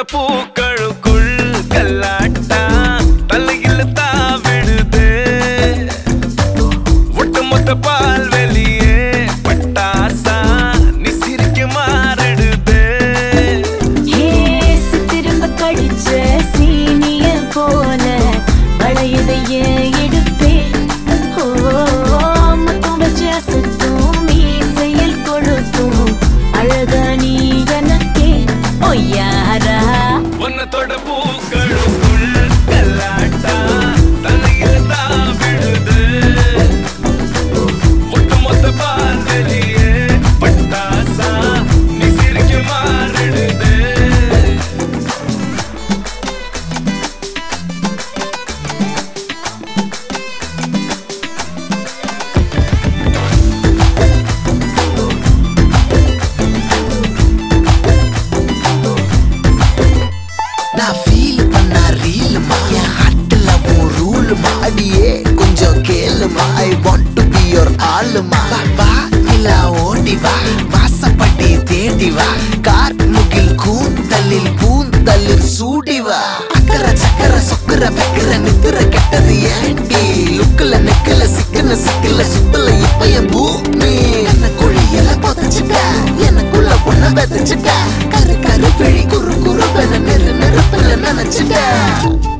பூக்களுக்குள் கல்லாட்டா தலையில் தாவிடுது ஒட்டுமொத்த பால் வெளியே பட்டாசா நீ சிரிக்க மாறிடுது திரும்ப கழிச்ச சீனிய போல வளையதையே எடுப்பே முத்தம் வச்ச சுத்தும் மீசையில் கொழுத்தும் அழகா நீ எனக்கே ஒய்யாரா உன்னத்தோட பூக்களுக்குள் கல்லாட்டா தலையில் தாவிடுது ஒட்டுமொத்த பால் வெளியே பட்டாசா நீ சிரிக்க மாறிடுது நான் ஃபீல் பண்ணா ரீல்மா என் ஹார்ட்ல உன் ரூல்மா அடியே கொஞ்சம் கேளுமா I want to be your ஆளுமா வா நிலா ஓடி வா வாசப்பட்டி தேடி வா கார் முகில் கூந்தலில் பூந்தலில் சூடி வா அக்கறை சக்கரை சொக்கர வைக்கிற நித்திர கெட்டது ஏண்டி லுக்குல நெக்கல சிக்கன சிக்கல சுத்தல இப்ப என் பூமி என்ன குழியில புதைச்சிட்ட எனக்குள்ள பொண்ண விதைச்சிட்ட கரு கரு பிழி குறு குறு நெருப்புல நினைச்சிட்ட